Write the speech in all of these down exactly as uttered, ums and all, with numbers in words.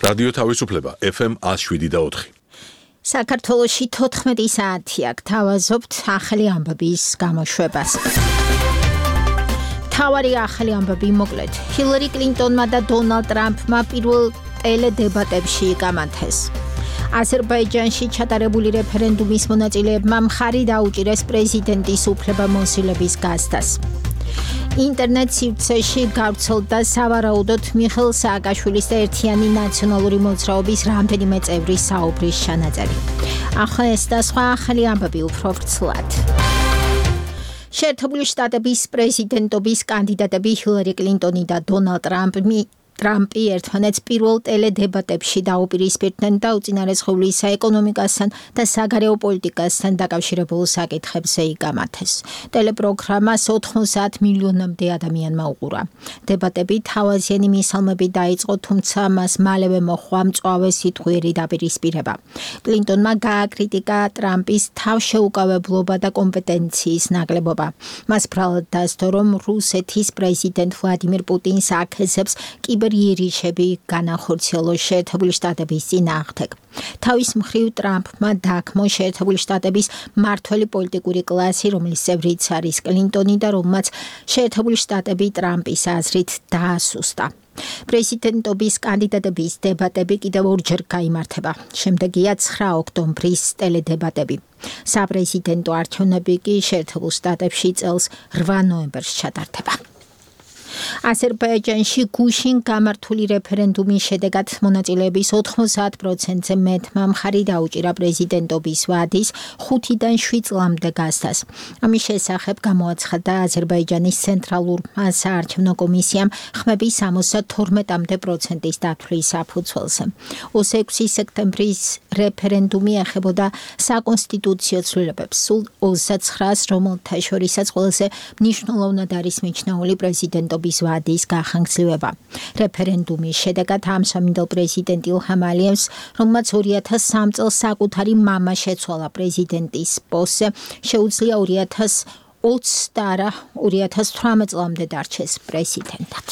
რადიო თავისუფლება ეფ ემ one oh seven point four. საქართველოში თოთხმეტი საათია გთავაზობთ ახალი ამბების გამოშვებას. თავარი ახალი ამბები მოკლედ. ჰილარი კლინტონმა და დონალდ ტრამპმა პირველ ტელედებატებში იკამათეს. აზერბაიჯანში ჩატარებული რეფერენდუმის მონაწილეებმა მხარი დაუჭირეს პრეზიდენტის უფლებამოსილების გაზრდას. ინტერნეტ სივრცეში გავრცელდა სავარაუდოდ მიხეილ სააკაშვილის და ერთიანი ნაციონალური მოძრაობის რამდენიმე წევრის საუბრის ჩანაწერი. ახლა ეს და სხვა ახალი ამბები უფრო ვრცლად. შეერთებული შტატების პრეზიდენტობის კანდიდატები ჰილარი კლინტონი და დონალდ ტრამპი ტრამპი ერთმანეთს პირველ ტელედებატებში დაუპირისპირდნენ და უწინარესხული საეკონომიკასთან და საგარეო პოლიტიკასთან დაკავშირებულ საკითხებზე იკამათეს. ტელეპროგრამას ოთხმოცდაათ მილიონამდე ადამიანმა უყურა. დებატები თავაზიანი მისალმებით დაიწყო, თუმცა მას მალევე მოჰყვა მწვავე სიტყვიერი დაპირისპირება. კლინტონმა გააკრიტიკა ტრამპის თავშეუკავებლობა და კომპეტენციის ნაკლებობა. მას ბრალად დასდო, რომ რუსეთის პრეზიდენტ ვლადიმირ პუტინს აქეზებს კიბერ იერიშები განახორციელო შეერთებული შტატების წინააღმდეგ. თავის მხრივ ტრამპმა დაგმო შეერთებული შტატების მმართველი პოლიტიკური კლასი, რომლის წევრიც არის კლინტონი და რომელმაც შეერთებული შტატები ტრამპის აზრით დაასუსტა. პრეზიდენტობის კანდიდატების დებატები კიდევ ორჯერ გაიმართება. შემდეგია ცხრა ოქტომბრის ტელედებატები. საპრეზიდენტო არჩევნები კი შეერთებულ შტატებში წელს რვა ნოემბერს ჩატარდება. აზერბაიჯანში გუშინ გამართული რეფერენდუმის შედეგად მონაწილეების ოთხმოცდაათ პროცენტზე მეტმა მხარი დაუჭირა პრეზიდენტობის ვადის ხუთიდან შვიდ წლამდე გაზრდას. ამის შესახებ გამოაცხადა აზერბაიჯანის ცენტრალურმა საარჩევნო კომისიამ ხმები სამოცდათორმეტამდე პროცენტის დათვლის საფუძველზე. ოცდაექვსი სექტემბრის რეფერენდუმი ეხებოდა საკონსტიტუციო ცვლილებებს. სულ ოცდაცხრას, რომელთა შორისაც ყველაზე მნიშვნელოვნად არის მიჩნეული პრეზიდენტობის ვადის გახანგრძლივება. რეფერენდუმის შედეგად ამსამინდელ პრეზიდენტ ილჰამ ალიევს, რომელმაც ორი ათას სამ წელს საკუთარი მამა შეცვალა პრეზიდენტის პოსტზე, შეუძლია ორი ათას ოცი და არა ორი ათას თვრამეტ წლამდე დარჩეს პრეზიდენტად.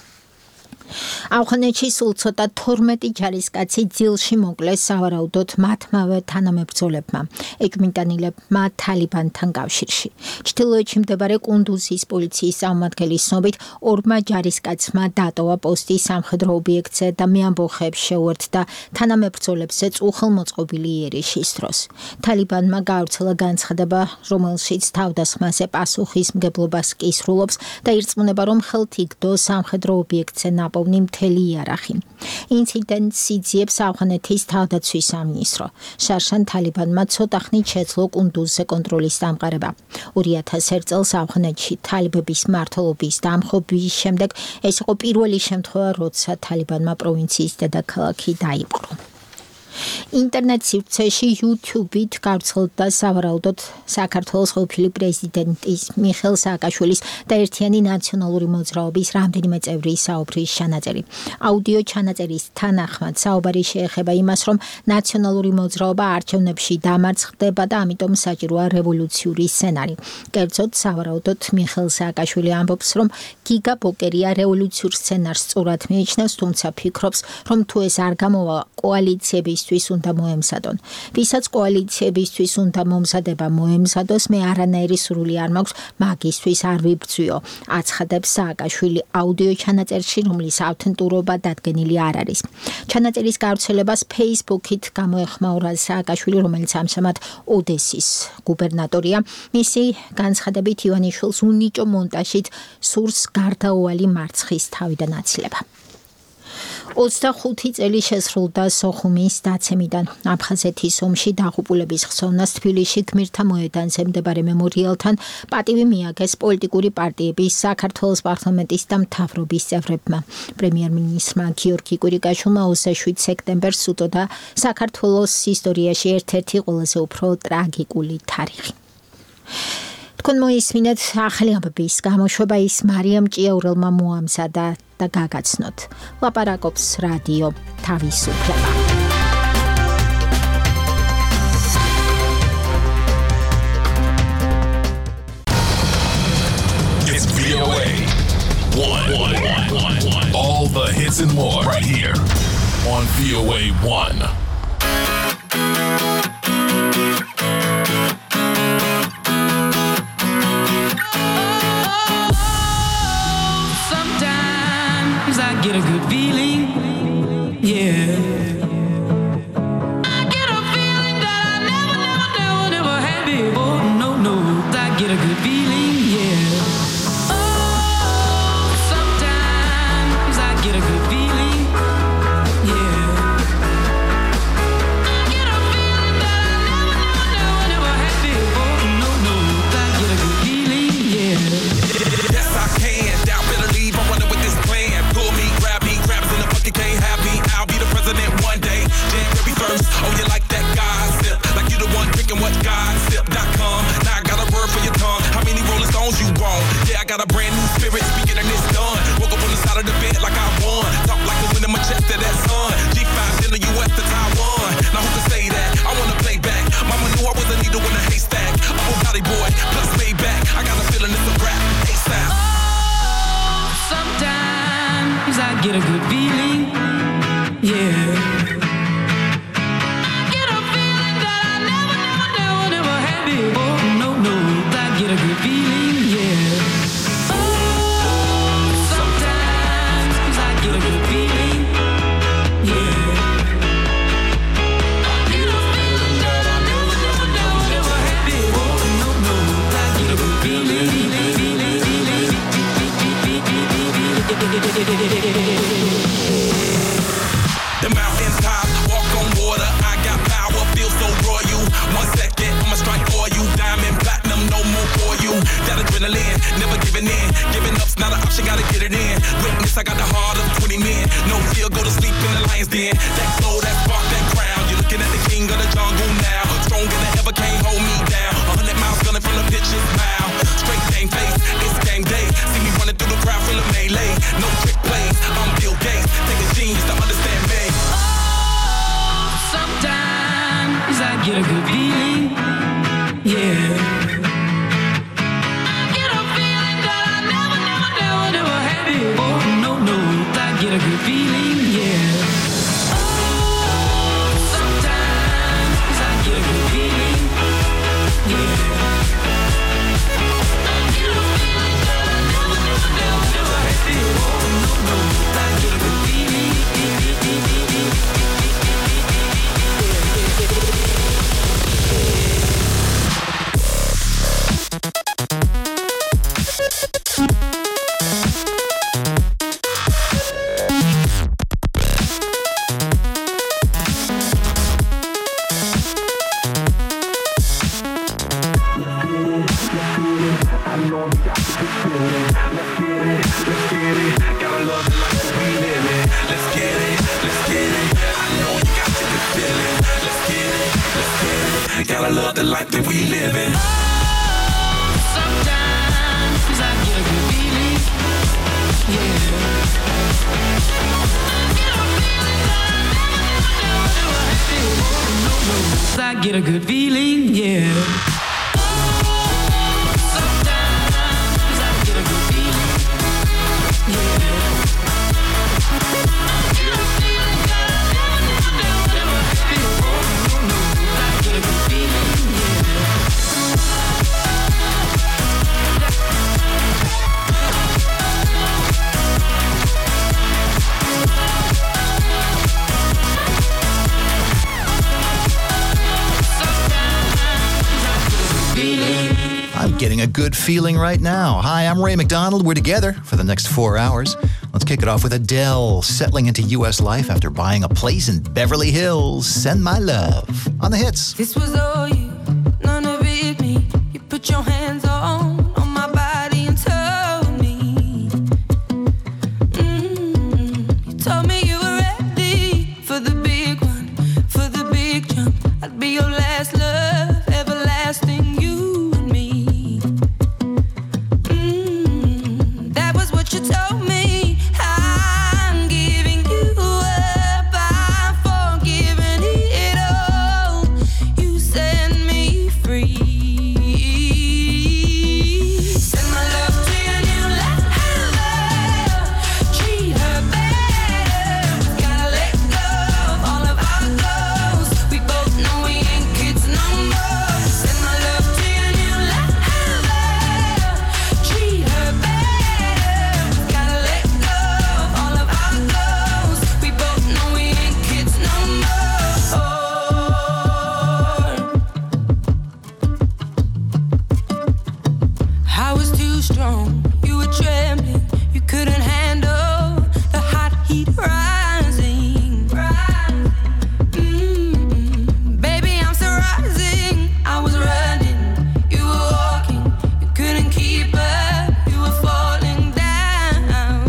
ავღანეთში სულ ცოტა თორმეტი ჯარისკაცი ძილში მოკლეს სავარაუდოდ მათმავე თანამებრძოლებმა, ეჭვმიტანილებმა თალიბანთან კავშირში. ჩრდილოეთში მდებარე კუნდუზის პოლიციის წარმომადგენლის ცნობით, ორმა ჯარისკაცმა დატოვა პოსტი სამხედრო ობიექტზე და მეამბოხეებს შეუერთდა თანამებრძოლებზე წუხელმოწყობილი იერიშის დროს. თალიბანმა გაავრცელა განცხადება, რომელშიც თავდასხმაზე პასუხისმგებლობას კისრულობს და ირწმუნება, რომ ხელთ იგდო სამხედრო ობიექტზე ნაპოვნი მთელი იარაღი. ინციდენტს იძიებს ავღანეთის თავდაცვის სამინისტრო. შარშან თალიბანმა ცოტა ხნით შეძლო კუნდუზზე კონტროლის დამყარება. ორი ათას ერთ წელს ავღანეთში თალიბების მმართველობის დამხობის შემდეგ ეს იყო პირველი შემთხვევა, როცა თალიბანმა პროვინციის დედაქალაქი დაიპყრო. ინტერნეტ სივრცეში YouTube-ით გავრცელდა სავარაუდოდ საქართველოს ყოფილი პრეზიდენტის მიხეილ სააკაშვილის და ერთიანი ნაციონალური მოძრაობის რამდენიმე წევრის საუბრის ჩანაწერი. აუდიო ჩანაწერის თანახმად საუბარი შეეხება იმას, რომ ნაციონალური მოძრაობა არჩევნებში დამარცხდება და ამიტომ საჭიროა რევოლუციური სცენარი. კერძოდ, სავარაუდოდ მიხეილ სააკაშვილი ამბობს, რომ გიგა ბოკერია რევოლუციურ სცენარს სწორად მიიჩნევს, თუმცა ფიქრობს, რომ თუ ეს არ გამოვა კოალიციების უნდა მოემზადონ. ვისაც კოალიციებისთვის უნდა მომზადება მოემზადოს, მე არანაირი სურვილი არ მაქვს მაგისთვის არ ვიბრძვიო. აცხადებს სააკაშვილი აუდიო ჩანაწერში, რომლის ავთენტურობა დადგენილი არ არის. ჩანაწერის გავრცელებას Facebook-ით გამოეხმაურა სააკაშვილი, რომელიც ამჟამად ოდესის გუბერნატორია. მისი განცხადებით ივანიშვილს უნიჭო მონტაჟით სურს გარდაუვალი მარცხის თავიდან აცილება. ოცდახუთი წელი შესრულდა სოხუმის დაცემიდან. აფხაზეთის ომში დაღუპულების ხსოვნას თბილისში გმირთა მოედანზე მდებარე მემორიალთან პატივი მიაგეს პოლიტიკური პარტიების, საქართველოს პარლამენტის და მთავრობის წევრებმა. პრემიერ-მინისტრმა გიორგი კვირიკაშვილმა ოცდაშვიდ სექტემბერს უწოდა საქართველოს ისტორიაში ერთ-ერთი ყველაზე უფრო ტრაგიკული თარიღი. თქვენ მოისმინეთ ახალი ამბების გამოშვება, ის მარიამ ჭიაურელმა მოამზადა და გაგაცნოთ. ლაპარაკობს რადიო თავისუფლება. It's V O A. One, one, one, one, one. All the hits and more right here on V O A one. Sometimes I get a good feeling, yeah. I get a feeling that I never, never, never, never had before. No, no, I get a good feeling, yeah. Oh, sometimes I get a good feeling, yeah. I get a feeling that I never, never, never, never had before. No, no, I get a good feeling, yeah. Yes, I can. Doubt better leave. I'm running with this plan. Pull me, grab me, grabs in the bucket, can't have me. I'll be the president one day. January first. Oh, you like that gossip? Like you the one drinking what gossip dot com. Now I got a word for your tongue. How many Rolling Stones you want? Yeah, I got a brand new spirit. Speaking and it's done. Woke up on the side of the bed like I won. Talk like the wind in my chest to that sun. G five in the U S to Taiwan. Now who can say that? I wanna play back. Mama knew I was a needle in a haystack. Oh, Gotti boy, plus Maybach. I got a feeling it's a rap. ASAP. Oh, sometimes I get a good feeling, yeah. I get a feeling that I never, never, never, never had before. No, no, I get a good feeling, yeah. Oh, sometimes I get a good feeling, yeah. I get a feeling that I never, never, never, never had before. No, no, I get a good feeling, feeling, feeling, feeling. The mountains top, walk on water. I got power, feel so royal. One second, I'ma strike for you. Diamond, platinum, no more for you. That adrenaline, never giving in. Giving up's not an option, gotta get it in. Witness, I got the heart of twenty men. No fear, go to sleep in the lion's den. That glow, that spark, that crown. You're looking at the king of the jungle now. Stronger than ever, can't hold me down. A hundred miles gunning from the pitcher's mouth. Straight game face, it's game day. See me running through the crowd full of melee. No trick plays, I'm Bill Gates. Take a genius to understand me. Oh, sometimes I get a good feeling, yeah. I get a feeling that I never, never, never, never had before. No, no, I get a good feeling, yeah. Oh, sometimes I get a good feeling, yeah. I get a feeling that I never, never, never, never had before. No, no, I get a good feeling. Gotta love the life that we live in. Sometimes I get a good feeling, yeah. I get a feeling that I never, never, never, never had before. No, no, I get a good feeling, yeah. Sometimes I get a good feeling, yeah. I get a feeling that I never, never, never, never had before. No, no, I get a good feeling, yeah. I'm getting a good feeling right now. Hi, I'm Ray McDonald. We're together for the next four hours. Let's kick it off with Adele, settling into U S life after buying a place in Beverly Hills. Send my love on the hits. This was all you, none of it me. You put your hands on, on my body and told me. Mm-hmm. You told me you were ready for the big one, for the big jump. I'd be your last love, everlasting you and me. Mm-hmm. That was what you told me. I'm giving you up, I'm forgiving it all. You set me free. strong. You were trembling, you couldn't handle the hot heat rising. Mm-mm. Baby, I'm still rising. I was running, you were walking, you couldn't keep up, you were falling down.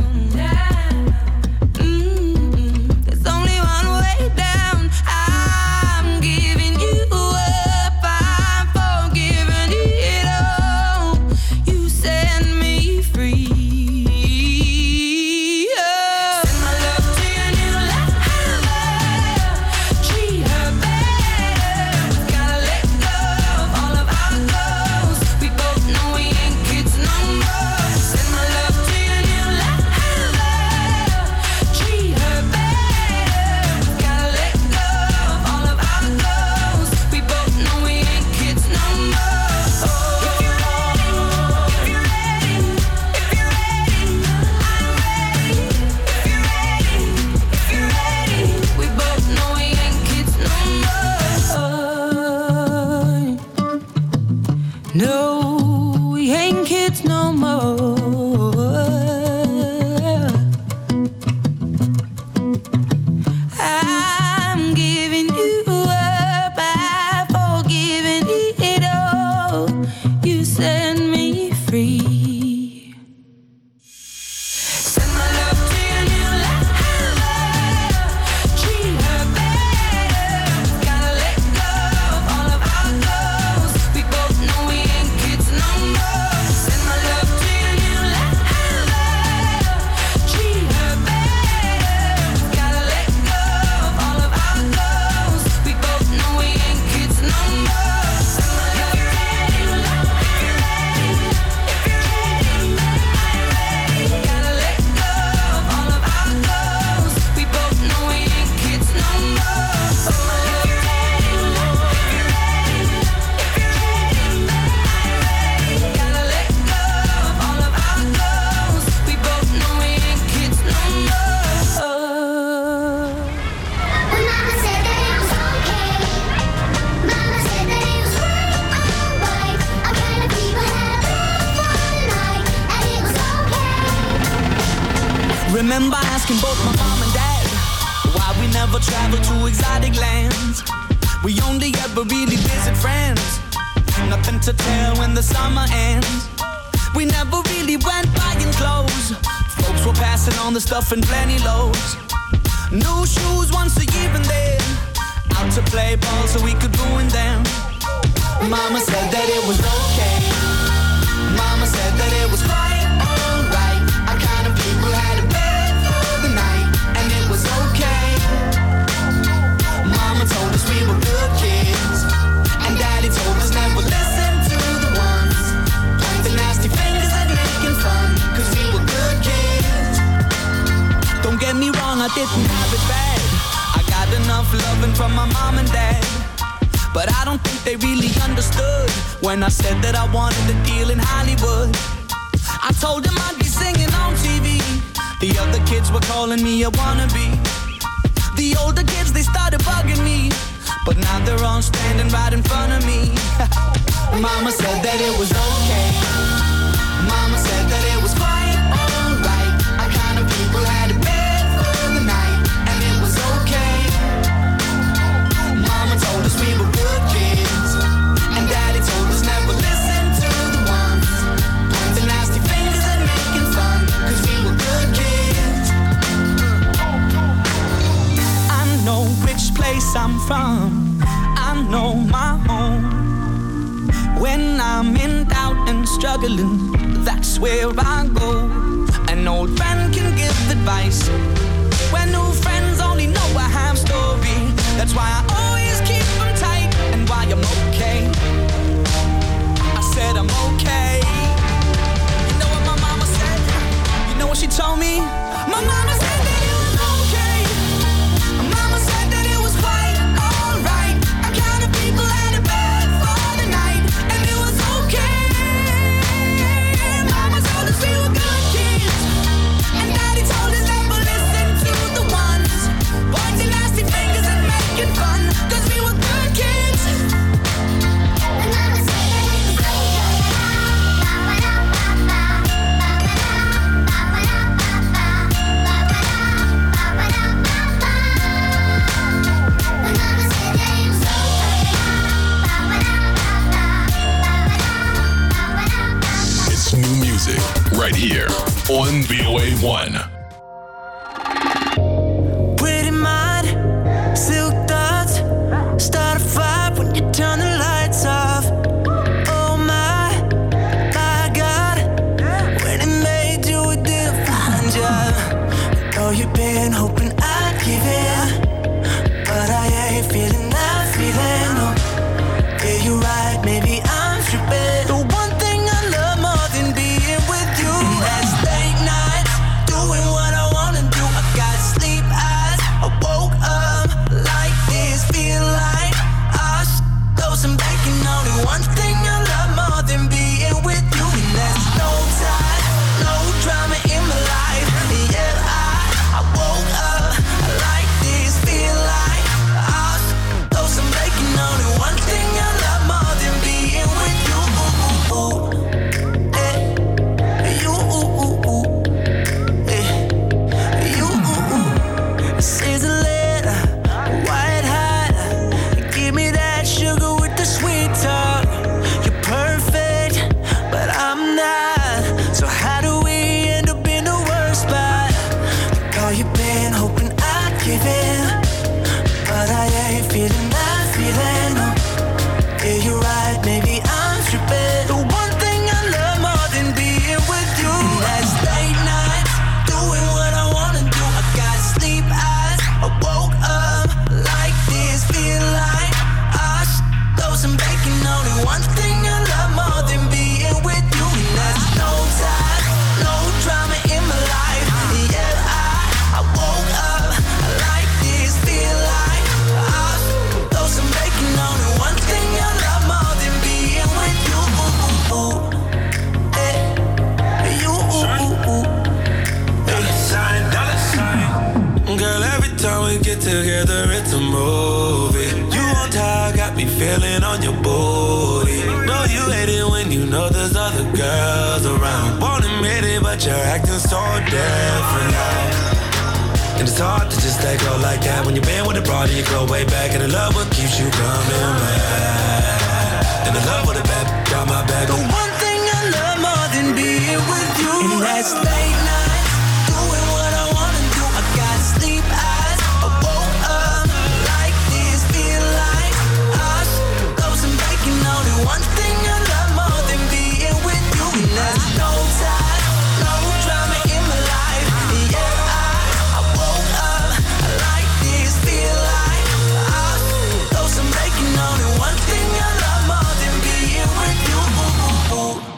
Mm-mm. There's only one way down. I'm giving you up, I'm forgiving it all. You set me free. Oh. Send my love to your new lover. Treat her better. Gotta let go of all of our goals. We both know we ain't kids no more. Send my love to your new lover. Treat her better. Gotta let go of all of our goals. We both know we ain't kids no more. Oh. If you're ready, if you're ready, if you're ready, I'm ready. If you're ready, if you're ready, we both know we ain't kids no more. No, we ain't kids no more. I'm giving you up, I've forgiven it all. You set me free. Send my love to your new lover. Treat her better. Gotta let go of all of our goals. We both know we ain't kids no more. Send my love to your new lover. Treat her better. Gotta let go of all of our goals. We both know we ain't kids no more. Send my love to your new lover. If you're ready, if you're ready, I'm ready. Gotta let go of all of our goals. We both know we ain't kids no more. Send my love to your new lover. If you're ready, if you're ready, I'm ready. Gotta let go of all of our goals. We both know we ain't kids no more. When Mama said that it was okay, Mama said that it was right, alright. Our kind of people had a bed for the night, and it was okay. Remember asking both my mom and dad why we never traveled to exotic lands. We only ever really visit friends. Nothing to tell when the summer ends. We never really went buying clothes. Folks were passing on the stuff in plenty loads. New shoes once a year and then out to play ball so we could ruin them. Mama said that it was okay. Mama said that it was quite alright. Our kind of people had a bed for the night, and it was okay. Mama told us we were good kids, and Daddy told us never listen to the ones pointing nasty fingers and making fun, cause we were good kids. Don't get me wrong, I didn't have it bad. I got enough loving from my mom and dad, but I don't think they really understood when I said that I wanted a deal in Hollywood. I told them I'd be singing on T V. The other kids were calling me a wannabe. The older kids, they started bugging me, but now they're all standing right in front of me. Mama said that it was okay. Mama said that it was quite alright. Our kind of people had a bed for the night, and it was okay. Mama told us we were good kids, and Daddy told us never listen to the ones pointing nasty fingers and making fun, cause we were good kids. I know which place I'm from, I know my home. When I'm in doubt and struggling, that's where I go. An old friend can give advice when new friends only know a half story. That's why I always keep them tight, and why I'm okay. I said I'm okay. You know what my mama said? You know what she told me? My mama said that it was okay. Mama said that it was quite alright. Our kind of people had a bed for the night, and it was okay. Mama told us we were good kids, and Daddy told us never listen to the ones pointing nasty fingers and making fun, cause we were good kids. When Mama said that it was okay, Mama music right here on V O A one. Pretty mind, silk thoughts, start a fire when you turn the lights off. Oh my, my God, when it made you a divine job. Oh, you've been hoping I'd give in, but I ain't feeling that feeling. No, yeah, you're right, maybe I'm tripping. The one thing I love more than being with you is late nights, doing what I wanna do. I got sleep eyes, I woke up like this, feel like I should throw some bacon on it. One thing I love more than being with you, and there's no time, no drama in my life. Yeah, I, I woke up like this, feel like I should throw some bacon on it. One thing I love more than being with you. Ooh, ooh, ooh. Eh, you, ooh, ooh, ooh. Eh, you, ooh, ooh. This is a letter, white hot. Give me that sugar with the sweet talk. You're perfect, but I'm not. So how do we end up in the worst spot? Oh, you've been hoping I'd give in, but I ain't feeling that feeling. No. Yeah, you're right, maybe I'm tripping. The one thing I love more than being with you, and that's late nights, doing what I wanna do. I got sleep eyes, I woke up like this, feel like I should throw some bacon on it. One thing I love more than being with you, and that's no time, no drama in my life. Yeah, I, I woke up like this, feel like I should throw some bacon on it. One thing I love more than being with you. Ooh, ooh, ooh. Eh, you, ooh, ooh, ooh. Dollar sign, dollar sign. Girl, every time we get together, it's a movie. You on top, got me feeling on your booty. Know you hate it when you know there's other girls around. Won't admit it, but you're acting so different now. And it's hard to just let go like that when you've been with a broad and you go way back. And I love what keeps you coming back. And I love what the bad got my back. The one thing I love more than being with you, and that's late nights, doing what I wanna do. I got sleep eyes, I woke up like this, feel like I should throw some bacon on it. One thing I love more than being with you, and that's no time, no drama in my life. Yeah, I, I woke up like this, feel like I should throw some bacon on it. One thing I love more than being with you. Ooh, ooh, ooh.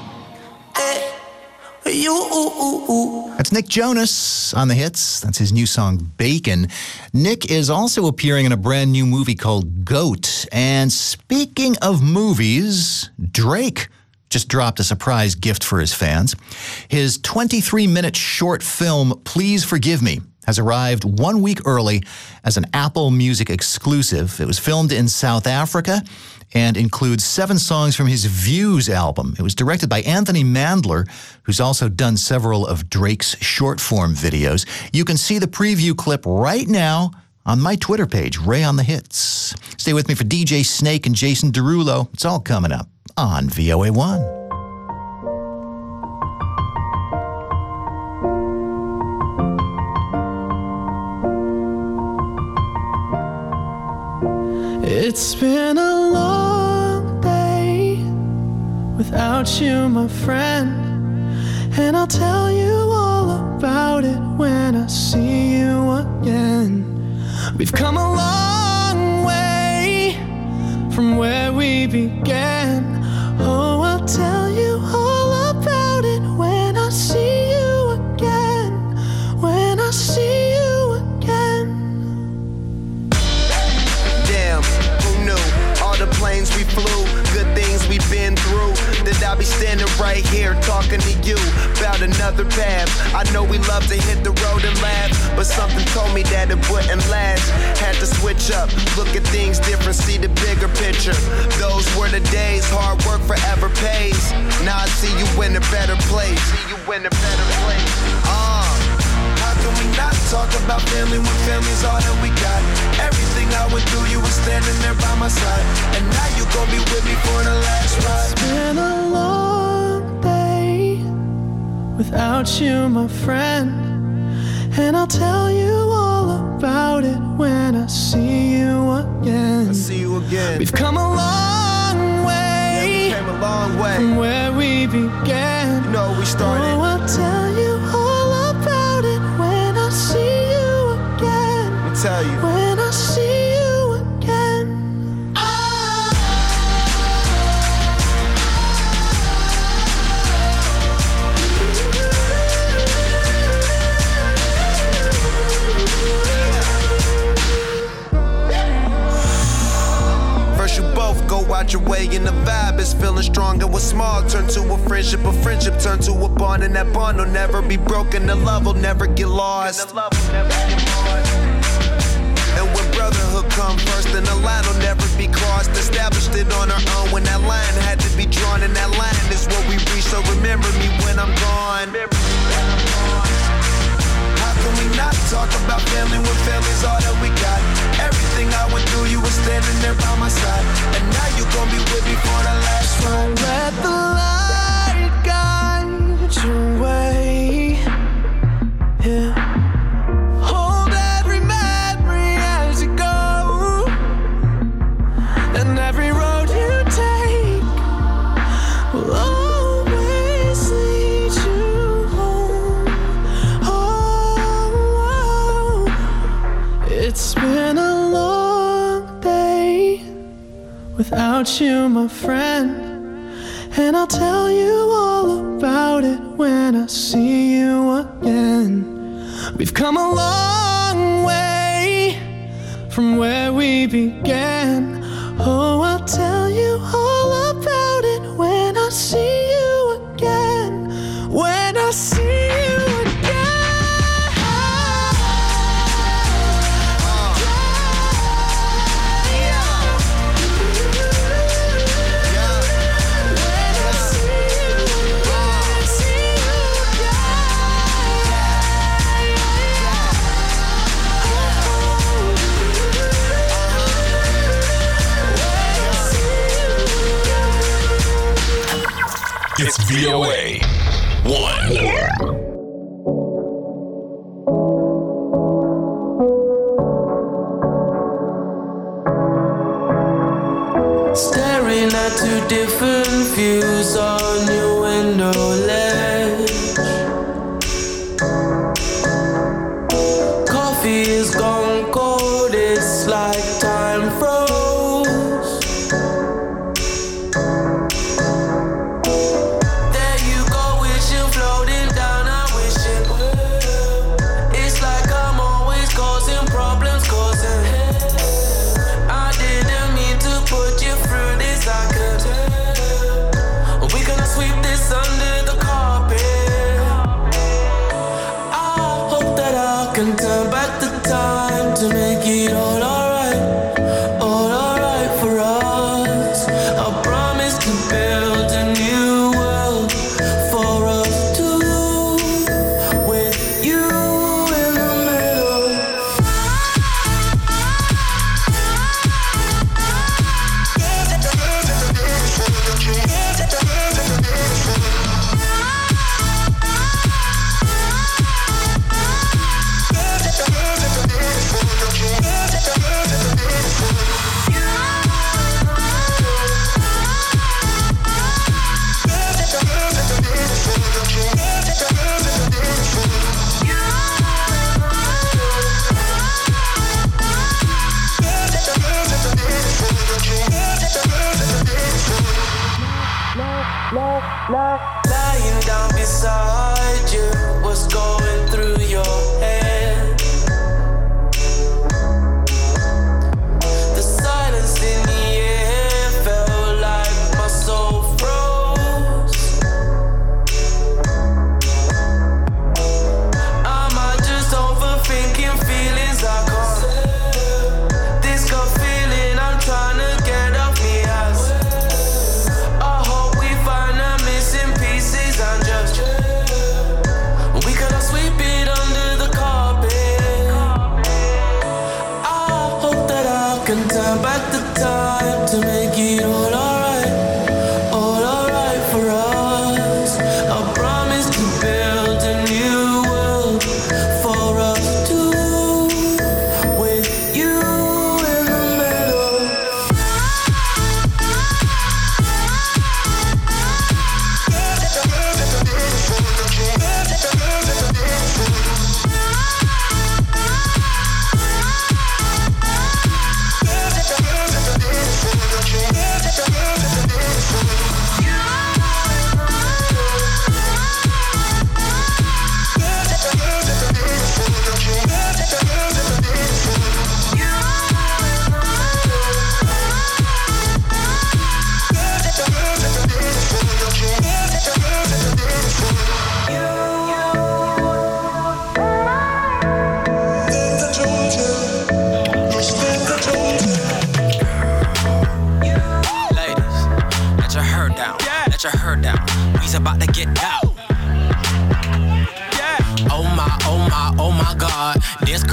Eh, you, ooh, ooh, ooh. That's Nick Jonas on the hits. That's his new song, Bacon. Nick is also appearing in a brand new movie called Goat. And speaking of movies, Drake just dropped a surprise gift for his fans. His twenty-three minute short film, Please Forgive Me, has arrived one week early as an Apple Music exclusive. It was filmed in South Africa and includes seven songs from his Views album. It was directed by Anthony Mandler, who's also done several of Drake's short-form videos. You can see the preview clip right now on my Twitter page, Ray on the Hits. Stay with me for D J Snake and Jason Derulo. It's all coming up on V O A one. It's been a long day without you, my friend, and I'll tell you all about it when I see you again. We've come a long way from where we began. Oh, I'll tell you all about it when I see you again, when I see you again. Damn, who knew? All the planes we flew, good things we've been through. That I'll be standing right here talking to you about another path. I know we love to hit the road and laugh, but something told me that it wouldn't last. Had to switch up, look at things different, see the bigger picture. Those were the days, hard work forever pays. Now I see you in a better place. See you in a better place. Uh, how can we not talk about family when family's all that we got? Everything I went through, you were standing there by my side, and now you gon' be with me for the last ride. It's been a long day without you, my friend, and I'll tell you all about it when I see you again, when I see you again. Damn, who knew? All the planes we flew, good things we've been through. That I'll be standing right here talking to you about another path. I know we love to hit the road and laugh, but something told me that it wouldn't last. Had to switch up, look at things different, see the bigger picture. Those were the days, hard work forever pays. Now I see you in a better place. See you in a better place. Uh, how can we not talk about family when family's all that we got? Everything I went through, you were standing there by my side, and now you gon' be with me for the last ride. It's been a long day without you, my friend, without you, my friend. And I'll tell you all about it when I see you again. I see you again. We've come a long way, yeah, we came a long way from where we began. You know, we started. Oh, I'll tell you all about it when I see you again. Let me tell you. When I see you again. You both go out your way and the vibe is feeling strong. And what's small turn to a friendship, a friendship turn to a bond, and that bond will never be broken. The love will never get lost. And when brotherhood come first, then the line will never be crossed. Established it on our own when that line had to be drawn, and that line is what we reach. So remember me when I'm gone. How can we not talk about family when family's all that we got? Everything I went through, you were standing there by my side, and now you gon' be with me for the last ride. Let the light guide your way. Yeah. Hold every memory as you go, and every road you take will always lead you home. Oh, it's been a long day without you, my friend. And I'll tell you all about it when I see you again. We've come a long way from where we began. Oh, I'll tell you all about it when I see you again. When I see you again. It's V O A one. Staring at two different views on your window ledge. Coffee is gone cold, it's like time froze. There you go, wish you floating down, I wish it would. It's like I'm always causing problems, causing hell. I didn't mean to put you through this, I could tell. We could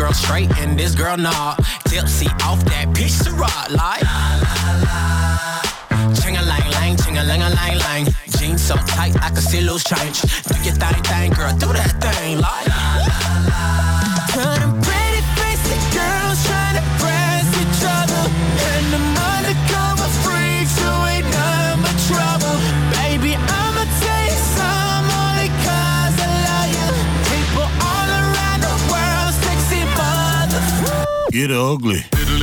girl straight and this girl nah. Tipsy off that piece of rock like ching-a-lang-lang, ching-a-lang-a-lang-lang. Jeans so tight I can see loose change. Do your thing, thing, girl, do that thing like turn them pretty faced girls trying to press each other, and them undercover freaks who ain't none but trouble. Baby, I'ma tell you some only cause I love you. People all around the world, sexy mother. Get ugly.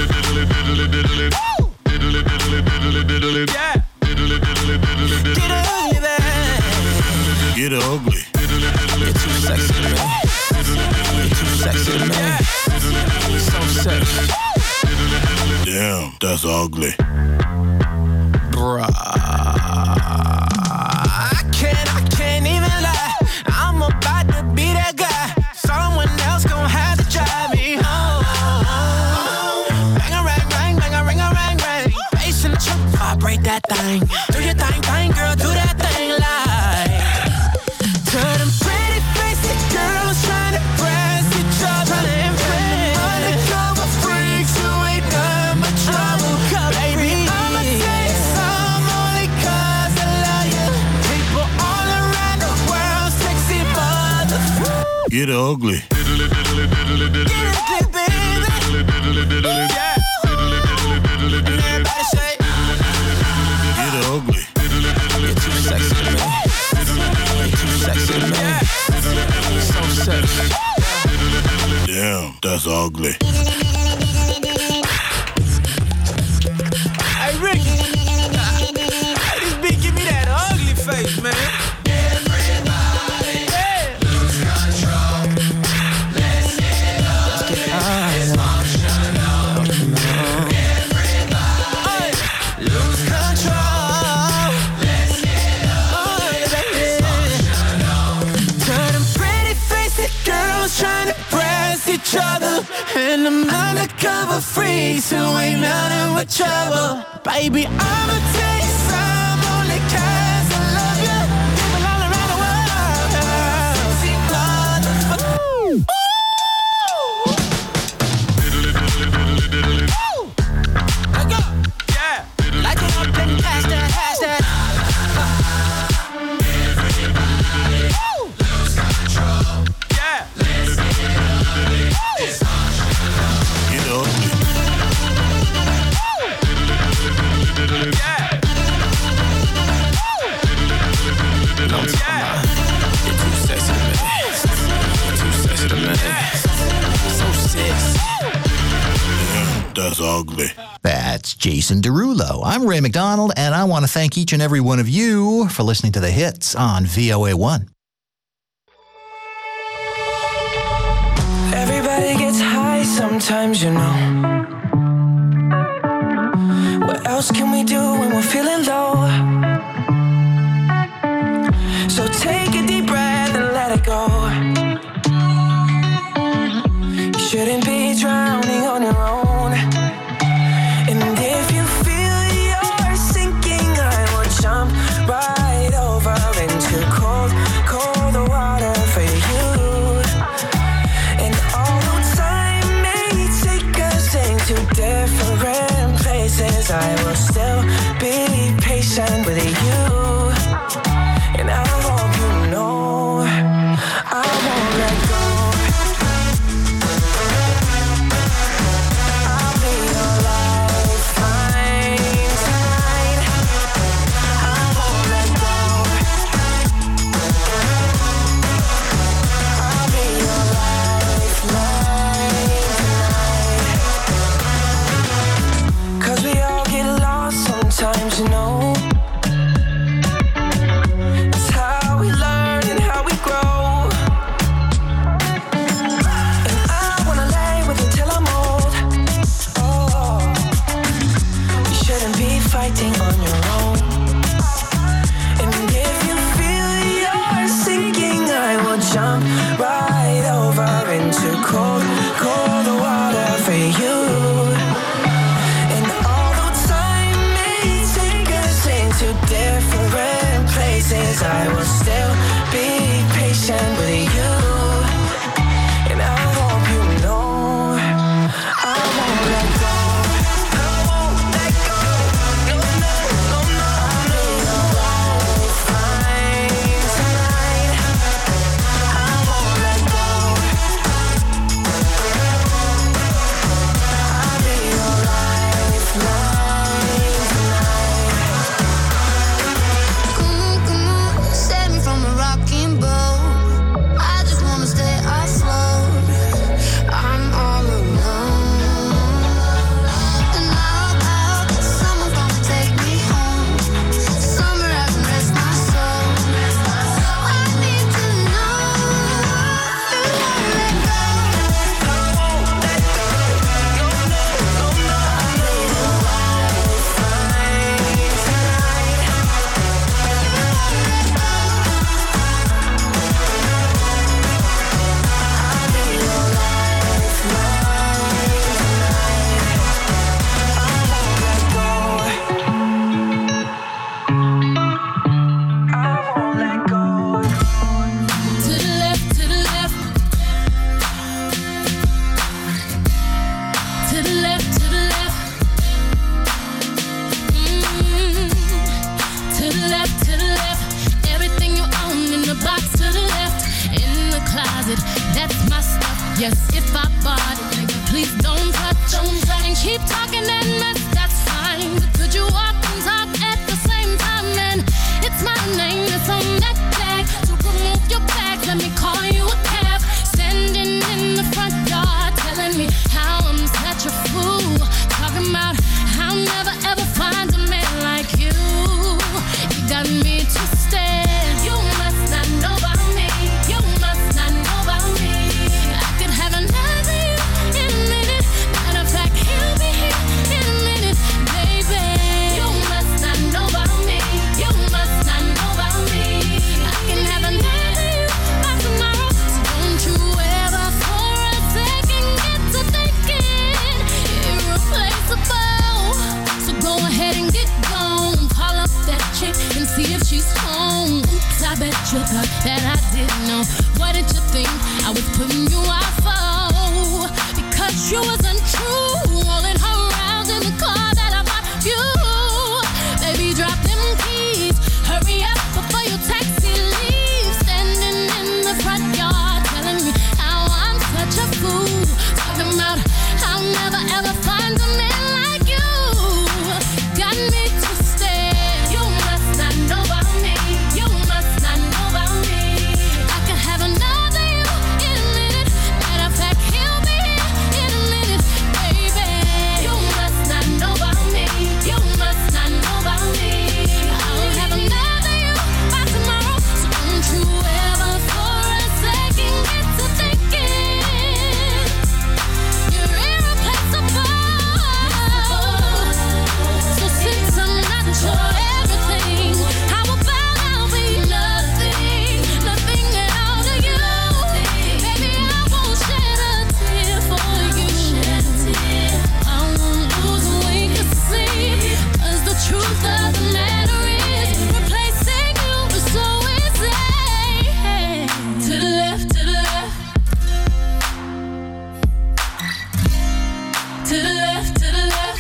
Yeah. Get ugly, baby. Get ugly. You're too sexy to me. You're too sexy to me. So sexy. Damn, that's ugly. Bruh. I can't, I can't even lie. I'm about to be that guy. Someone else gon' have to drive me home. Bang a rang, rang, bang a ring a rang, rang. Bass in the truck, vibrate that thing. Do your thing, thing, girl, do that thing like. Turn them pretty faced girls trying to press each other and play. Undercover freaks who ain't none but trouble. Baby, I'ma tell you some only cause I love you. People all around the world, sexy mother. Get ugly. Get ugly, baby. Yeah. And everybody say, Get ugly. you're too sexy to me. You're too sexy to me. So sexy. Damn, that's ugly. Hey, Rick. Hey, this beat give me that ugly face, man. Everybody, yeah. Lose control. Let's get up. Let's get up. Dysfunctional. Everybody, lose control. Let's get up. Dysfunctional. Turn them pretty faced girls trying to press each other, and them undercover freaks who ain't nothing but trouble. Baby, I'ma tell you some only cause I love you. People all around the world, sexy motherfucker. Ooh. Ooh. Let go. Yeah. Like it up and pass that, pass that. Everybody, lose control. Yeah. Let's get ugly. Dysfunctional. Get ugly. Yeah. No, yeah. You're too sexy to me. You're too sexy to me. So sexy. Damn, that's ugly. That's Jason Derulo. I'm Ray McDonald, and I want to thank each and every one of you for listening to the hits on V O A one. Everybody gets high sometimes, you know. What else can we do when we're feeling low? So take a deep breath and let it go. You shouldn't be drowning on your own. And if you feel you're sinking, I will jump right over into cold, cold water for you. And although time may take us into different places, I will still be patient with you. And I hope you know I won't let go. I'll be your lifeline tonight. I won't let go. I'll be your lifeline tonight. 'Cause we all get lost sometimes, you know. It's how we learn and how we grow. And I wanna lay with you till I'm old. Oh, you shouldn't be fighting on your own. And if you feel you're sinking, I will jump right over into cold, cold water for you. And although time may take us into different places, I will still be patient with you. And I hope you know that I didn't know. What did you think I was putting you out for? Because you wasn't true. Rolling her around in the car that I bought you. Baby, drop them keys. Hurry up before your taxi leaves. Standing in the front yard telling me how I'm such a fool. Talking about I'll never ever find a man like you. Got me twisted. You must not know about me. You must not know about me. I can have another you in a minute. Matter of fact, he'll be here in a minute, baby. You must not know about me. You must not know about me. I'll have another you by tomorrow. So don't you ever for a second get to thinking you're irreplaceable. So since I'm not your everything, how about I'll be nothing, nothing at all to you? Baby, I won't shed a tear for you. I won't lose a wink of sleep, 'cause the truth of the matter is replacing you is so easy. To the left, to the left. To the left, to the left.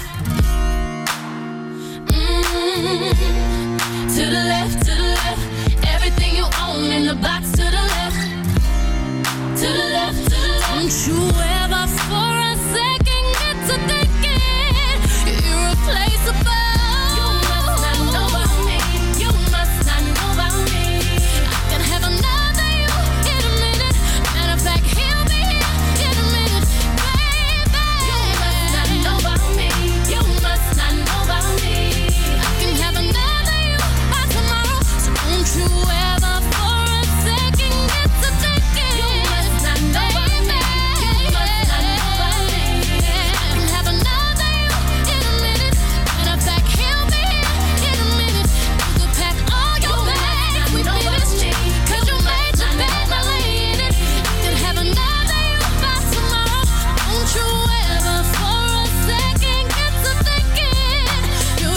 Mm. To the left, to the left. Everything you own in the box to the left. To the left, to the left. Don't you ever for a second get to thinking you're irreplaceable. You must not know about me. You must not know about me. I can have another you in a minute. Matter of fact, he'll be here in a minute, baby. You must not know about me. You must not know about me. I can have another you by tomorrow. So don't you ever for a second get to thinking you must not know about me. You must not know about me. I can have another you in a minute. Matter of fact, he'll be here in a minute. You could pack all your bags with me, 'cause you made your bed, now lay in it. I could have another you by tomorrow. Don't you ever for a second get to thinking you're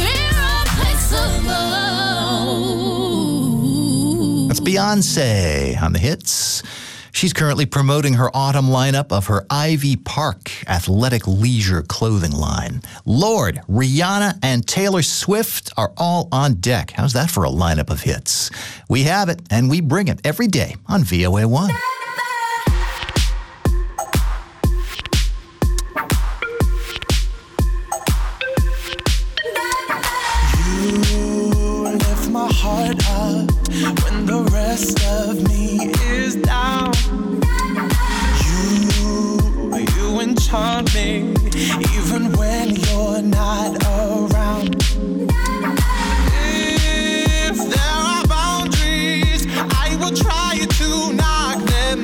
irreplaceable. That's Beyonce on the hits. She's currently promoting her autumn lineup of her Ivy Park athletic leisure clothing line. Lorde, Rihanna, and Taylor Swift are all on deck. How's that for a lineup of hits? We have it, and we bring it every day on V O A one. You lift my heart up when the rest of me is down. You, you enchant me even when you're not around. If there are boundaries, I will try to knock them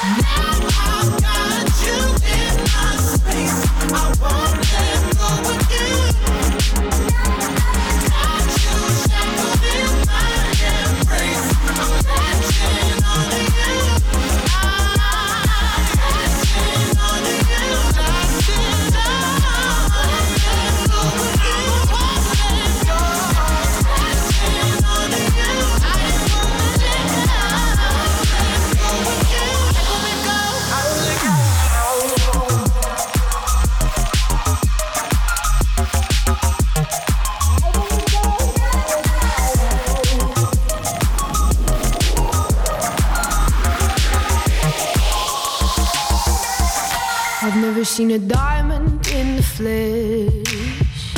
I've never seen a diamond in the flesh.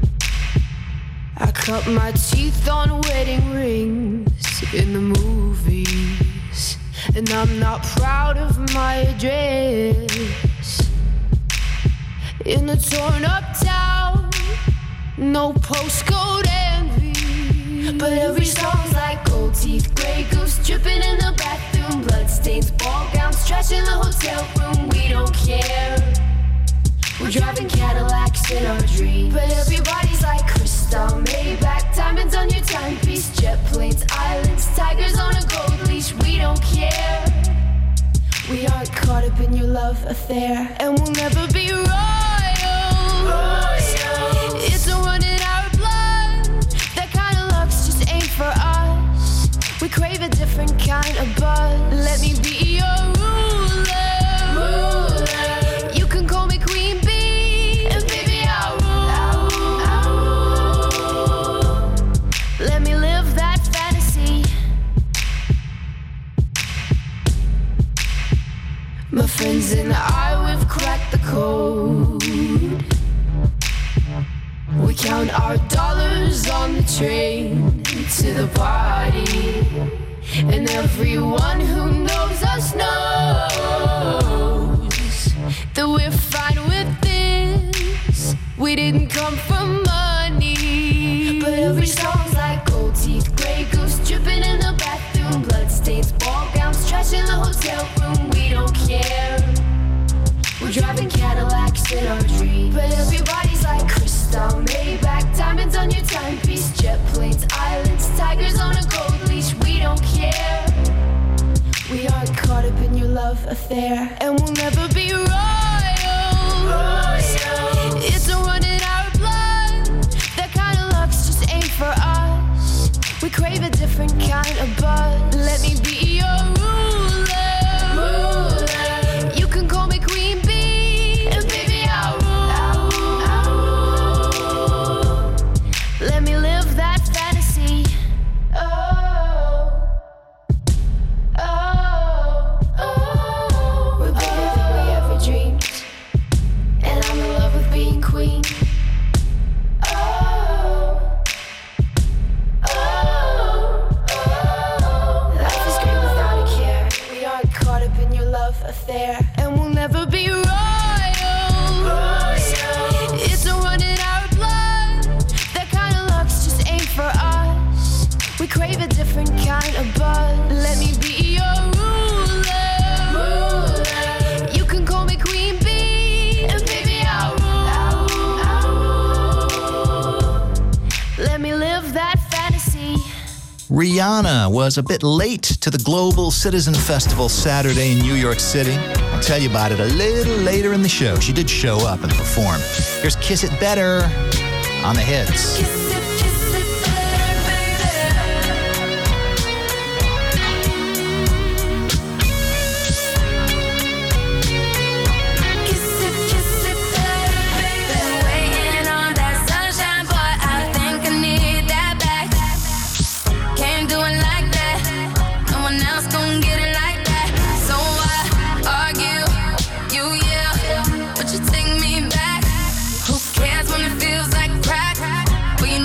I cut my teeth on wedding rings in the movies, and I'm not proud of my address. In a torn up town, no postcode envy, but every song's like gold teeth, grey goose dripping in the bathroom, bloodstains, ball gowns, trash in the hotel room. We don't care. We're driving Cadillacs in our dreams, but everybody's like crystal, Maybach, diamonds on your timepiece, jet planes, islands, tigers on a gold leash. We don't care. We aren't caught up in your love affair, and we'll never be royals. It's a run in our blood. That kind of luck's just ain't for us. We crave a different kind of buzz. Let me be your ruler. ruler. You can call me Queen Bee, and baby I'll rule. I'll rule. Let me live that fantasy. My friends and I, we've cracked the code. We count our dollars on the train to the party, and everyone who knows us knows that we're fine with this. We didn't come for money, but every song's like gold teeth, grey goose dripping in the bathroom, bloodstains, ball gowns, trash in the hotel room. We don't care. We're driving Cadillacs in our dreams, but everybody's like crystal, Maybach, diamonds on your timepiece, jet planes, islands, tigers on a gold leash. We don't care. We aren't caught up in your love affair, and we'll never be royals. royals. It's a run in our blood. That kind of luck's just ain't for us. We crave a different kind of buzz. Let me be your ruler. ruler. You can call me Queen Bee, and baby I'll rule. I'll rule. Let me live that fantasy. Oh, oh, oh. We're bigger than we ever dreamed, and I'm in love with being queen. Oh, oh, oh. Life is great without a care. We aren't caught up in your love affair, and we'll never be royals. It's a run in our blood. That kind of luck's just ain't for us. We crave a different kind of buzz. Let me be your ruler. ruler. You can call me Queen Bee, and baby I'll rule. I'll rule. Let me live that fantasy. Rihanna was a bit late to the Global Citizen Festival Saturday in New York City. I'll tell you about it a little later in the show. She did show up and perform. Here's Kiss It Better on the hits. But you take me back. Who cares when it feels like crack? We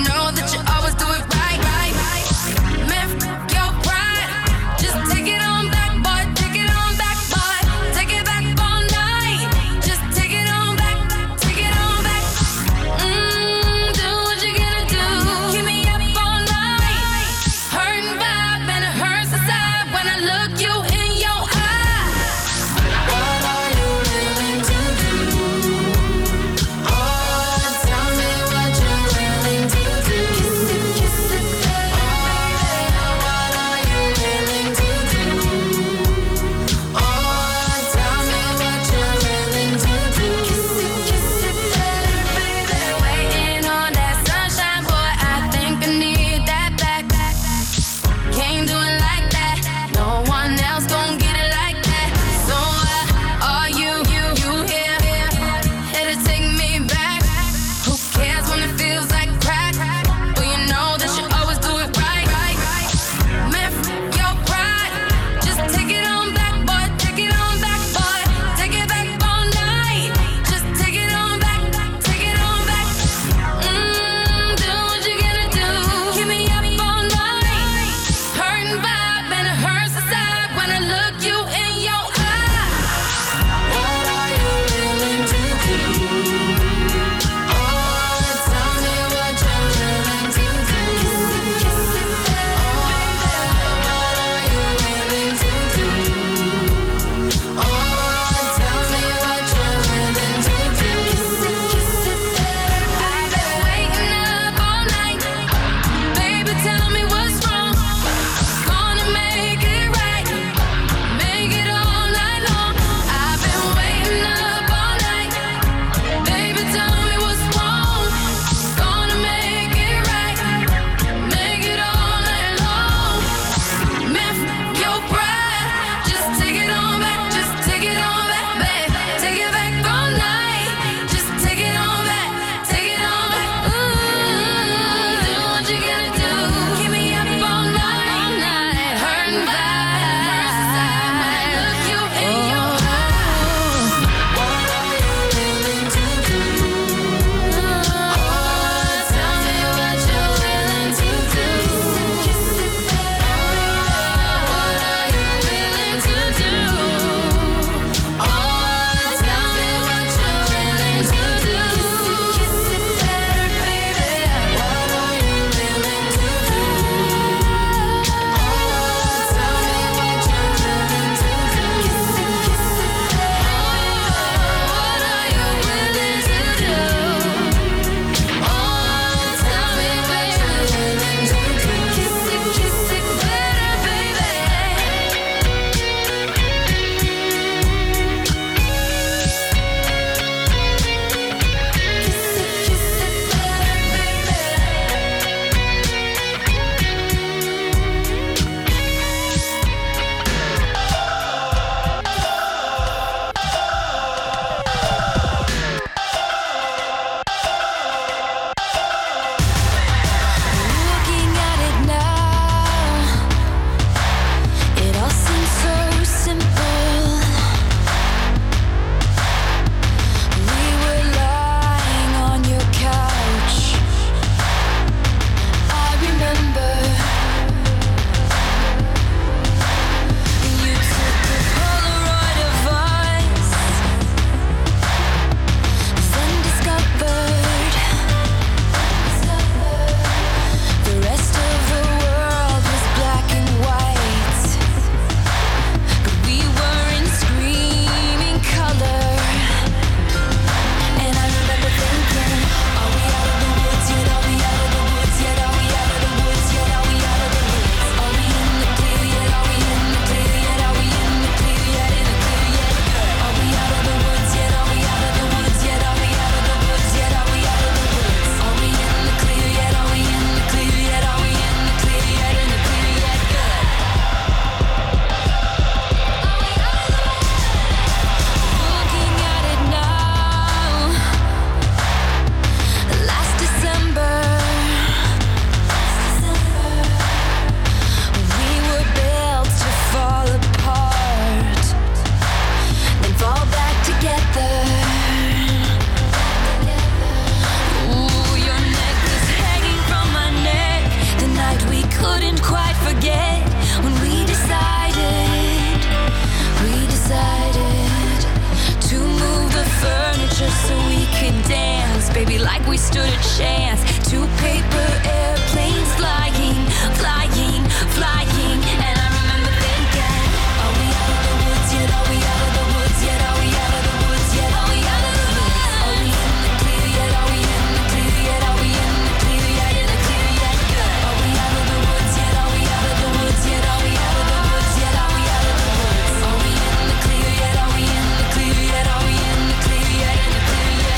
stood a chance. Two paper airplanes flying, flying, flying. And I remember thinking, are we out of the woods yet? Are we out of the woods yet? Are we out of the woods yet? Are we out of the woods? Are we in the clear yet? Are we in the clear yet? Are we in the clear yet? In the clear yet? Are we out of the woods yet? Are we out of the woods yet? Are we out of the woods yet? Are we out of the woods? Are we in the clear yet? Are we in the clear yet? Are we in the clear yet? In the clear yet?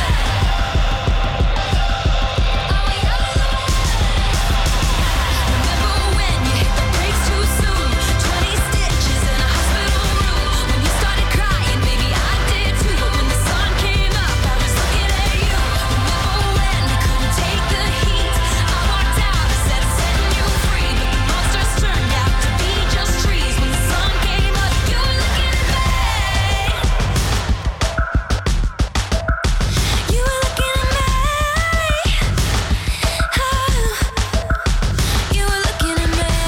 Remember when you hit the brakes too soon? Twenty stitches in a hospital room. When you started crying, maybe I did too. But when the sun came up, I was looking at you. Remember when I couldn't take the heat? I walked out, I said, setting you free. But the monsters turned out to be just trees. When the sun came up, you were looking at me. You were looking at me. Oh, you were looking at me.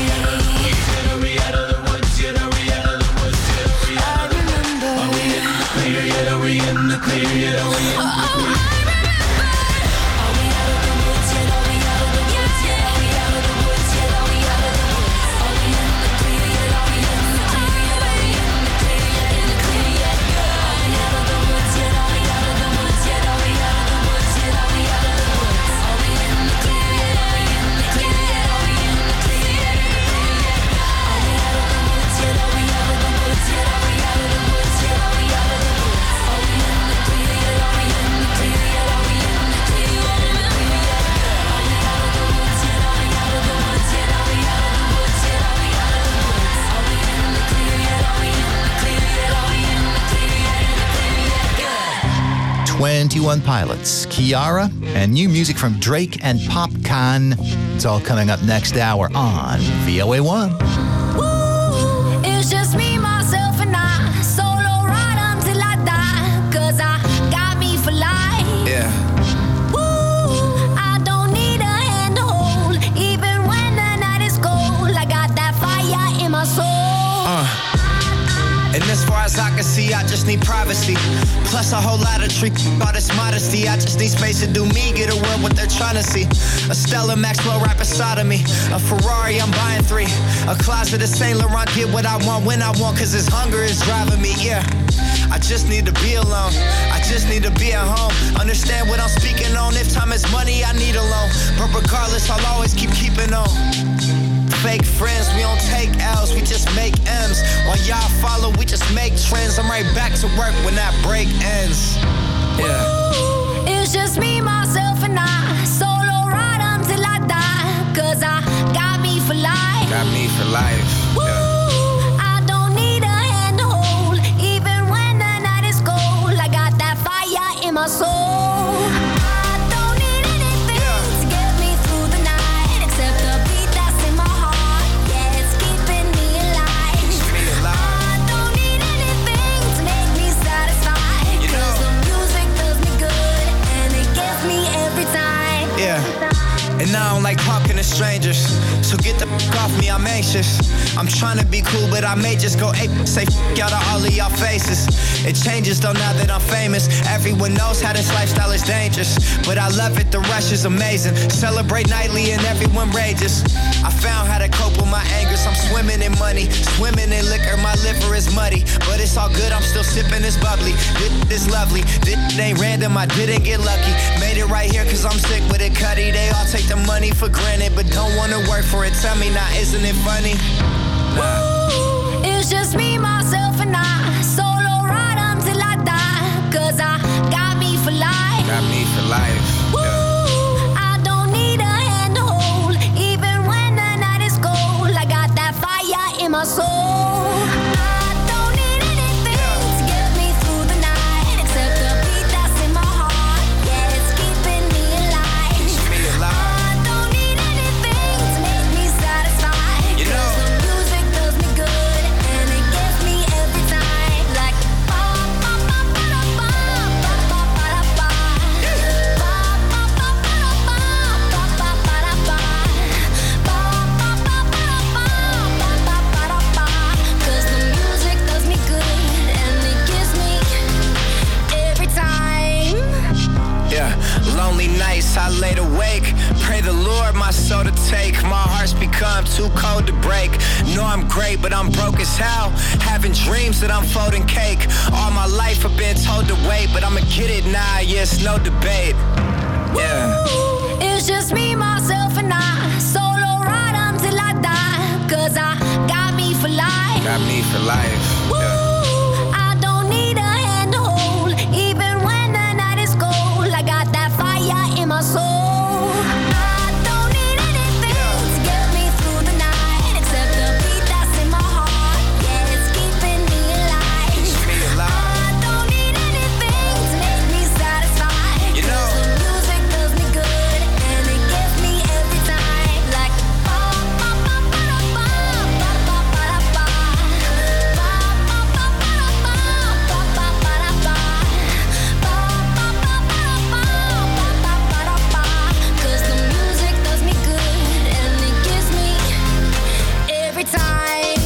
Are we out of the woods yet? Are we out of the woods yet? Are we I remember. Are we in the clear yet? Are we in the clear yet? Are we in the Oh, I remember. Are we out of the woods yet? Are we out of the woods yet? Are we out of the woods yet? Are we out of the woods? Are we in the clear yet? Are we in the clear yet? Are we in the clear yet? In the clear yet? Are we out of the woods yet? Are we out of the woods yet? Are we out of the woods yet? Are we out of the woods? Are we in the clear yet? Are we in the clear yet? Are we in the clear yet? In the clear yet? Are we out of the woods yet? Are we out of the woods yet? Are we out of the woods yet? Are we out of the woods? Are we in the clear yet? Are we in the clear yet? Are we in the clear yet? In the clear yet? Are we out of the woods yet? Are we out of the woods yet? Are we out of the woods yet? Are we out of the woods? Are we in the clear yet? Are we in the clear yet? Are we in the clear yet? In the clear yet? twenty-one Pilots, Kiara, and new music from Drake and Popcaan. It's all coming up next hour on V O A one. Woo, it's just me, myself, and I. Solo ride until I die. Cause I got me for life. Yeah. Woo, I don't need a hand to hold. Even when the night is cold, I got that fire in my soul. Uh. And as far as I can see, I just need privacy. Plus a whole lot of trick, all this modesty. I just need space to do me, get a world what they're trying to see. A Stella Maxwell right beside of me. A Ferrari, I'm buying three. A closet of Saint Laurent, get what I want when I want, cause this hunger is driving me, yeah. I just need to be alone. I just need to be at home. Understand what I'm speaking on. If time is money, I need a loan. But regardless, I'll always keep keeping on. Fake friends, we don't take L's, we just make M's. While y'all follow, we just make trends. I'm right back to work when that break ends. Yeah. Woo, it's just me, myself, and I. Solo ride until I die. Cause I got me for life. Got me for life. Woo, Yeah. I don't need a hand to hold. Even when the night is cold, I got that fire in my soul. I don't need anything to get me through the night except the beat that's in my heart. Yeah, it's keeping me alive. I don't need anything to make me satisfied. You know. Cause the music does me good and it gets me every time. Yeah. And I don't like talking to strangers, so get the f off me, I'm anxious. I'm trying to be cool, but I may just go ape, say f out of all of y'all faces. It changes though now that I'm famous. Everyone knows how this lifestyle is dangerous, but I love it, the rush is amazing. Celebrate nightly and everyone rages. I found how to cope with my angers. I'm swimming in money, swimming in liquor, my liver is muddy, but it's all good, I'm still sipping this bubbly. This is lovely, this ain't random, I didn't get lucky. Made it right here cause I'm sick with it, Cuddy. They all take the money for granted, but don't wanna work for it. Tell me now, isn't it funny? Nah. Woo, it's just me, myself, and I. Solo ride until I die. Cause I got me for life. Got me for life. Woo, Yeah. I don't need a hand to hold. Even when the night is cold, I got that fire in my soul. I don't need anything to get me through the night except the beat that's in my heart. Yeah, it's keeping me alive. Keep me alive. I don't need anything to make me satisfied. You know. Cause the music does me good too cold to break. Know I'm great, but I'm broke as hell. Having dreams that I'm folding cake. All my life I've been told to wait, but I'ma get it now, yeah, it's no debate. Yeah. It's just me, myself, and I. Solo ride until I die. Cause I got me for life. Got me for life. Yeah. I don't need a hand to hold. Even when the night is cold, I got that fire in my soul. I don't need anything to get me through the night except the beat that's in my heart. Yeah, it's keeping me alive. Keeps me alive. I don't need anything to make me satisfied. You know. 'Cause the music does me good and it gets me every time. Like ba ba ba ba ba ba ba ba ba ba ba ba ba ba ba ba ba ba ba. 'Cause the music does me good and it gives me every time.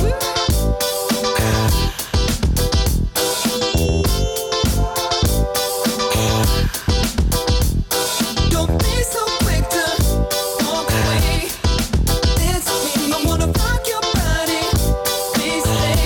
Don't be so quick to walk away. It's me. I wanna rock your body. Please stay.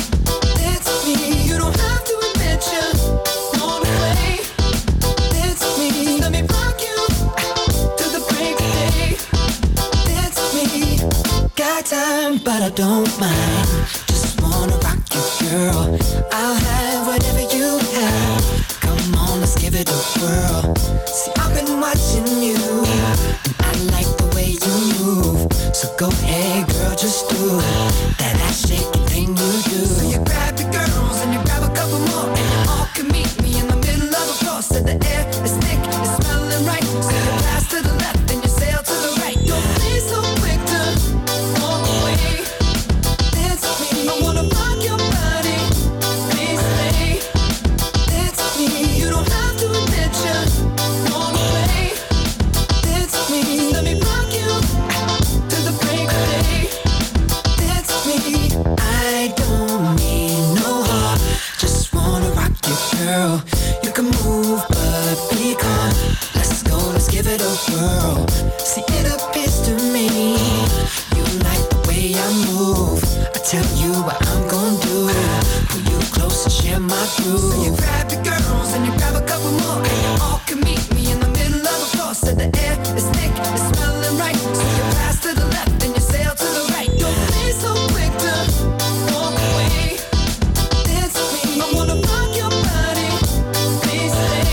It's me. You don't have to admit you wanna play. It's me. Let me rock you to the break of day. It's me. Got time, but I don't mind. Just wanna rock you, girl. I'll have whatever you have. Come on, let's give it a whirl. See, I've been watching you, and I like the way you move. So go ahead, girl, just do that ass shaking thing you do. So you grab your girls and you grab a couple more, and you all can meet me in the middle of the floor. So the air is thick, it's smelling right. So you pass to the left and you sail to the right. Don't be so quick to walk away. It's me. I wanna rock your body. Please stay. It's me. You don't have to admit you wanna play. It's me. Let me rock you to the break of day. It's me. I don't need no heart, just wanna rock you, girl. You can move, but be calm. Let's go, let's give it a whirl. See, it appears to me you like the way I move. I tell you what I'm gonna do. Pull you close and share my groove. So you grab your girls and you grab a couple more, and you all can meet me in the middle of the floor. So the air is thick, it's smelling right. So you pass to the left and you sail to the right. Don't be so quick to walk away. It's me. I wanna rock your body. Please stay.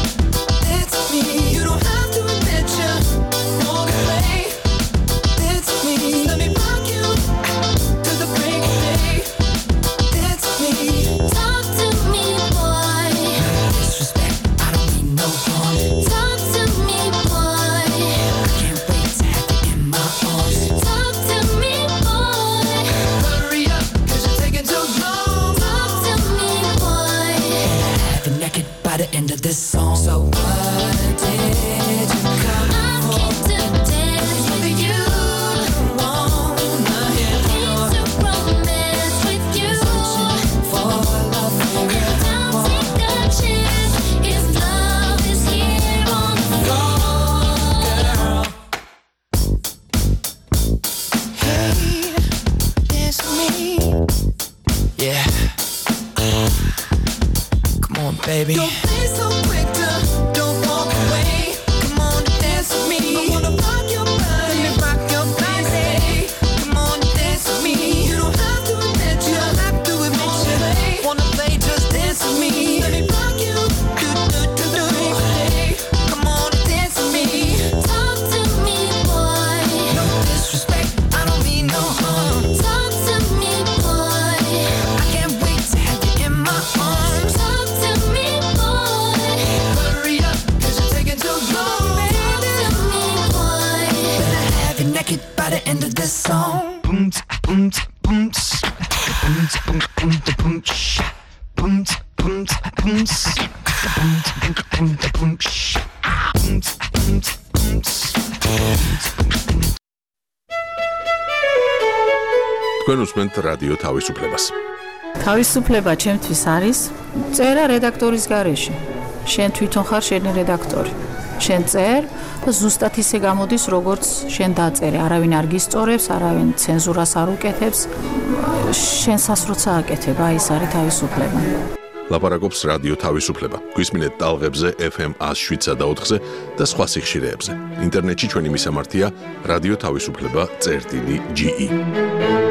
It's me. You don't have to admit you wanna play. It's me. Let me rock you to the break of day. It's me. Talk to me, boy. Disrespect, I don't mean no harm. Talk to me, boy. I can't wait to have you in my arms. Talk to me, boy. Hurry up, 'cause you're taking too long. Talk to me, boy. Have you naked by the end of this song. So what did you come I came to dance with you. wanna hear? Came to romance with you. For love, Now take a chance if love is here on the floor. hey, it's me. Yeah. Come on, baby. Don't be so quick to don't walk away. Come on, dance with me. I wanna rock your body. Let me rock your body. Come on, dance with me. You don't have to admit you. You don't have to admit you. Wanna play? Just dance with me. Let me rock you. Do do do do. Come on, dance with me. Talk to me, boy. No disrespect, I don't mean no harm. Talk to me, boy. I can't wait to have you in my arms. Talk to me, boy. Hurry up, 'cause you're taking too long. Talk to me, boy. Better have you naked by the end of this song. Boom, tsk, boom, tsk, boom, tsk. Boom, tsk, boom, boom, tsk, boom, tsk. Boom, tsk, boom, tsk, boom, tsk. Boom, tsk, boom, boom, tsk, boom, tsk. Boom, tsk, boom, tsk, boom, tsk. Boom, tsk, boom, boom, tsk. თქვენ უსმენთ რადიო თავისუფლებას. თავისუფლება ჩემთვის არის წერა რედაქტორის გარეშე. შენ თვითონ ხარ შენი რედაქტორი. შენ წერ და ზუსტად ისე გამოდის, როგორც შენ დაწერე. არავინ არ გისწორებს, არავინ ცენზურას არ უკეთებს. შენსას როცა აკეთებ, აი ეს არის თავისუფლება. ლაპარაკობს რადიო თავისუფლება. გვისმინეთ ტალღებზე ეფ ემ one oh seven და ოთხზე და სხვა სიხშირეებზე. ინტერნეტში ჩვენი მისამართია რადიო თავისუფლება წერტილი ჯი ი.